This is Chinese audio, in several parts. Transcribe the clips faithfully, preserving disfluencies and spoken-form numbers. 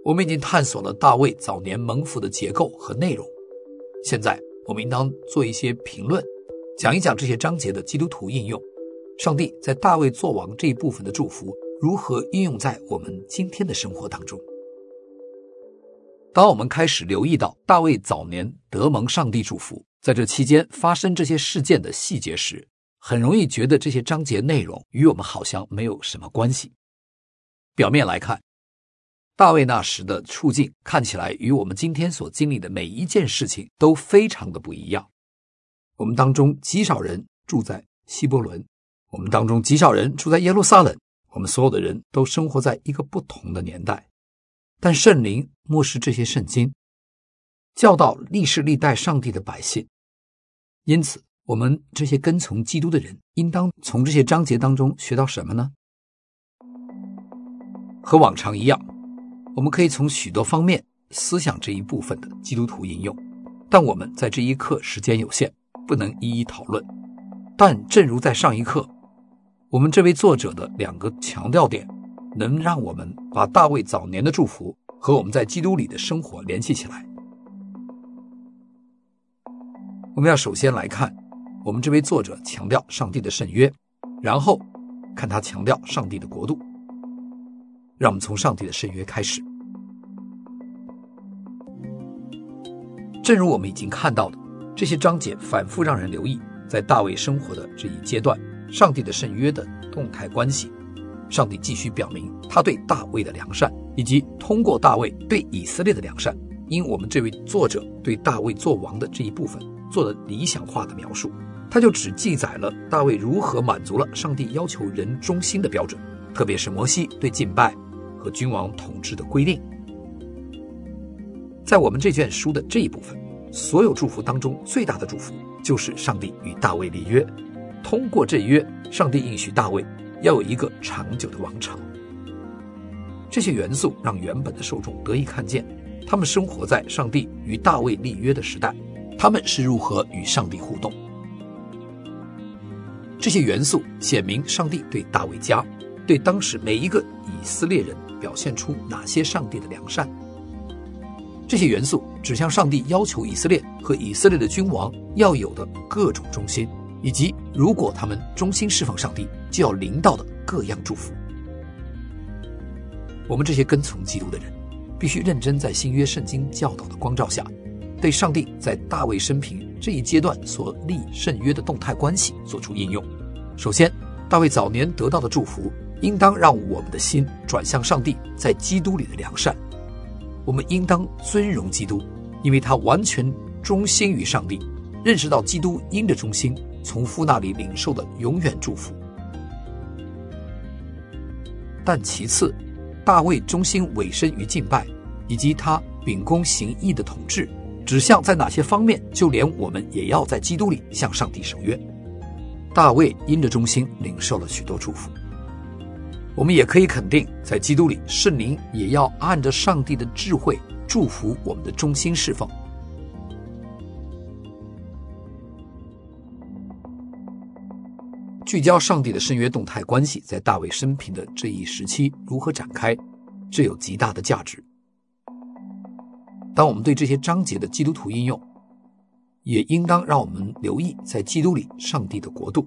我们已经探索了大卫早年蒙福的结构和内容，现在我们应当做一些评论，讲一讲这些章节的基督徒应用，上帝在大卫作王这一部分的祝福如何应用在我们今天的生活当中。当我们开始留意到大卫早年得蒙上帝祝福，在这期间发生这些事件的细节时，很容易觉得这些章节内容与我们好像没有什么关系。表面来看，大卫那时的处境看起来与我们今天所经历的每一件事情都非常的不一样。我们当中极少人住在希伯伦，我们当中极少人住在耶路撒冷，我们所有的人都生活在一个不同的年代。但圣灵默示这些圣经，教导历世历代上帝的百姓，因此我们这些跟从基督的人应当从这些章节当中学到什么呢？和往常一样，我们可以从许多方面思想这一部分的基督徒应用，但我们在这一课时间有限，不能一一讨论。但正如在上一课，我们这位作者的两个强调点能让我们把大卫早年的祝福和我们在基督里的生活联系起来。我们要首先来看我们这位作者强调上帝的圣约，然后看他强调上帝的国度。让我们从上帝的圣约开始。正如我们已经看到的，这些章节反复让人留意在大卫生活的这一阶段上帝的圣约的动态关系。上帝继续表明他对大卫的良善，以及通过大卫对以色列的良善。因我们这位作者对大卫做王的这一部分做了理想化的描述，他就只记载了大卫如何满足了上帝要求人忠心的标准，特别是摩西对敬拜和君王统治的规定。在我们这卷书的这一部分，所有祝福当中最大的祝福就是上帝与大卫立约，通过这约，上帝应许大卫要有一个长久的王朝。这些元素让原本的受众得以看见，他们生活在上帝与大卫立约的时代，他们是如何与上帝互动。这些元素显明上帝对大卫家，对当时每一个以色列人表现出哪些上帝的良善。这些元素指向上帝要求以色列和以色列的君王要有的各种忠心，以及如果他们忠心侍奉上帝就要临到的各样祝福。我们这些跟从基督的人必须认真在新约圣经教导的光照下，对上帝在大卫生平这一阶段所立圣约的动态关系做出应用。首先，大卫早年得到的祝福应当让我们的心转向上帝在基督里的良善。我们应当尊荣基督，因为他完全忠心于上帝，认识到基督因着忠心从父那里领受的永远祝福。但其次，大卫忠心委身于敬拜，以及他秉公行义的统治，指向在哪些方面就连我们也要在基督里向上帝守约。大卫因着忠心领受了许多祝福。我们也可以肯定，在基督里圣灵也要按着上帝的智慧祝福我们的忠心侍奉。聚焦上帝的圣约动态关系在大卫生平的这一时期如何展开，这有极大的价值。当我们对这些章节的基督徒应用，也应当让我们留意在基督里上帝的国度。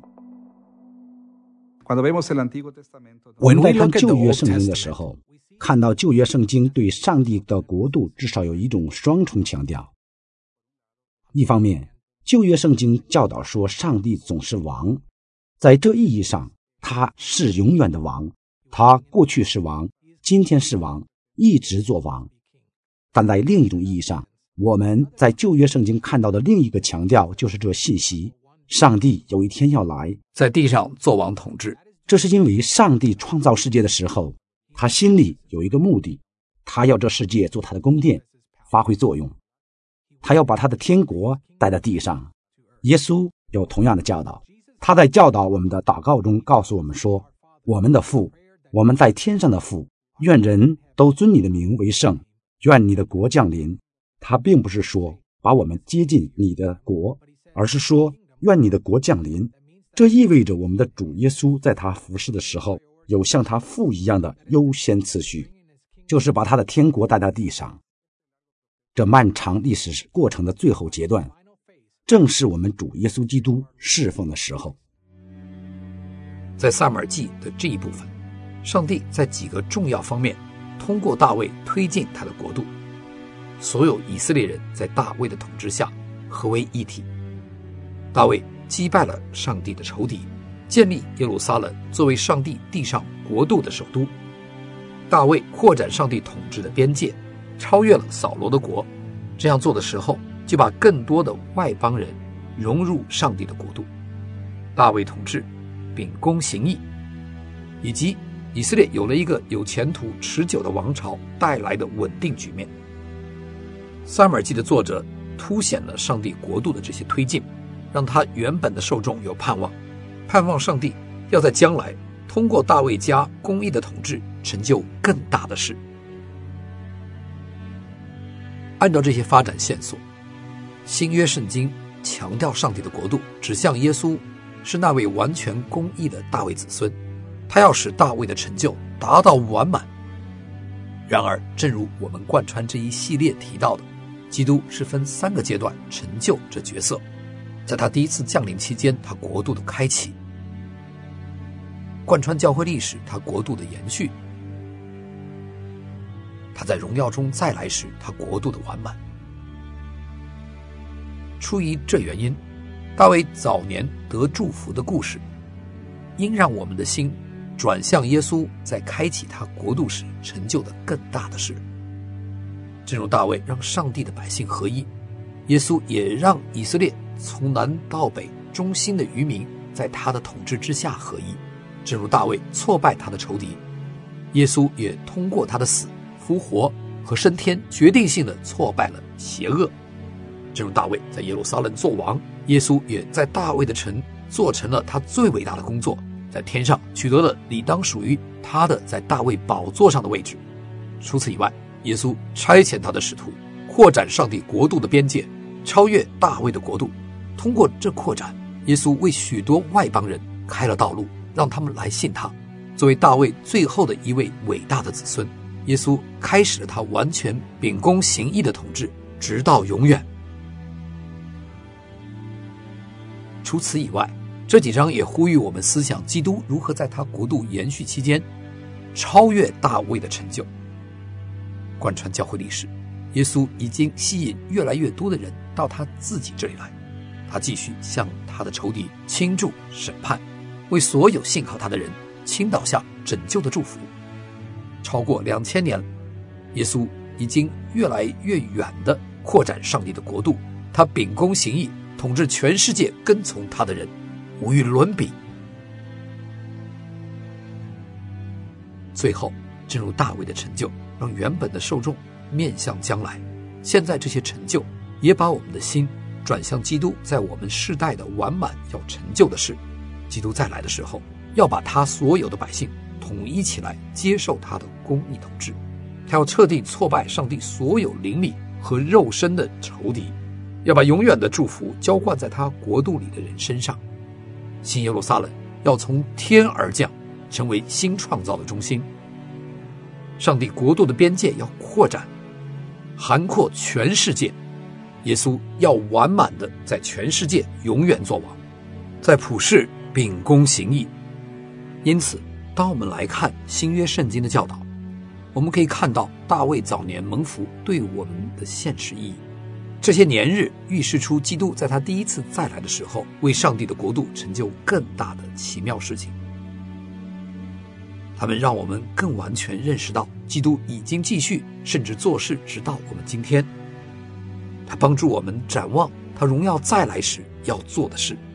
我们在看旧约圣经的时候，看到旧约圣经对上帝的国度至少有一种双重强调。一方面，旧约圣经教导说上帝总是王，在这意义上他是永远的王，他过去是王，今天是王，一直做王。但在另一种意义上，我们在旧约圣经看到的另一个强调就是这信息，上帝有一天要来在地上做王统治。 这是因为上帝创造世界的时候，他心里有一个目的，他要这世界做他的宫殿，发挥作用，他要把他的天国带到地上。耶稣有同样的教导，他在教导我们的祷告中告诉我们说，我们的父，我们在天上的父，愿人都尊你的名为圣，愿你的国降临。他并不是说把我们接近你的国，而是说愿你的国降临。这意味着我们的主耶稣在他服侍的时候有像他父一样的优先次序。 就是把他的天国带到地上。这漫长历史过程的最后阶段，正是我们主耶稣基督侍奉的时候。 在撒母耳记的这一部分，上帝在几个重要方面通过大卫推进他的国度，所有以色列人在大卫的统治下合为一体。大卫击败了上帝的仇敌，建立耶路撒冷作为上帝地上国度的首都。大卫扩展上帝统治的边界，超越了扫罗的国。这样做的时候，就把更多的外邦人融入上帝的国度。大卫统治秉公行义，以及以色列有了一个有前途持久的王朝带来的稳定局面。撒母耳记的作者凸显了上帝国度的这些推进，让他原本的受众有盼望，盼望上帝要在将来通过大卫家公义的统治成就更大的事。按照这些发展线索，新约圣经强调上帝的国度指向耶稣是那位完全公义的大卫子孙，他要使大卫的成就达到完满。然而正如我们贯穿这一系列提到的，基督是分三个阶段成就这角色。在他第一次降临期间，他国度的开启；贯穿教会历史，他国度的延续；他在荣耀中再来时，他国度的完满。出于这原因，大卫早年得祝福的故事，应让我们的心转向耶稣在开启他国度时成就的更大的事。正如大卫让上帝的百姓合一，耶稣也让以色列从南到北忠心的渔民在他的统治之下合一。正如大卫挫败他的仇敌，耶稣也通过他的死、复活和升天决定性的挫败了邪恶。正如大卫在耶路撒冷做王，耶稣也在大卫的城做成了他最伟大的工作，在天上取得了理当属于他的在大卫宝座上的位置。除此以外，耶稣差遣他的使徒扩展上帝国度的边界，超越大卫的国度。通过这扩展，耶稣为许多外邦人开了道路，让他们来信他。作为大卫最后的一位伟大的子孙，耶稣开始了他完全秉公行义的统治，直到永远。除此以外，这几章也呼吁我们思想基督如何在他国度延续期间超越大卫的成就。贯穿教会历史，耶稣已经吸引越来越多的人到他自己这里来，他继续向他的仇敌倾注审判，为所有信靠他的人倾倒下拯救的祝福。超过两千年，耶稣已经越来越远地扩展上帝的国度，他秉公行义，统治全世界跟从他的人无与伦比。最后，正如大卫的成就让原本的受众面向将来，现在这些成就也把我们的心转向基督在我们世代的完满要成就的事。基督再来的时候，要把他所有的百姓统一起来，接受他的公义统治。他要彻底挫败上帝所有灵里和肉身的仇敌，要把永远的祝福浇灌在他国度里的人身上。新耶路撒冷要从天而降，成为新创造的中心。上帝国度的边界要扩展，涵括全世界。耶稣要完满的在全世界永远做王，在普世秉公行义。因此，当我们来看新约圣经的教导，我们可以看到大卫早年蒙福对我们的现实意义。这些年日预示出基督在他第一次再来的时候，为上帝的国度成就更大的奇妙事情。他们让我们更完全认识到基督已经继续甚至做事直到我们今天。他帮助我们展望他荣耀再来时要做的事。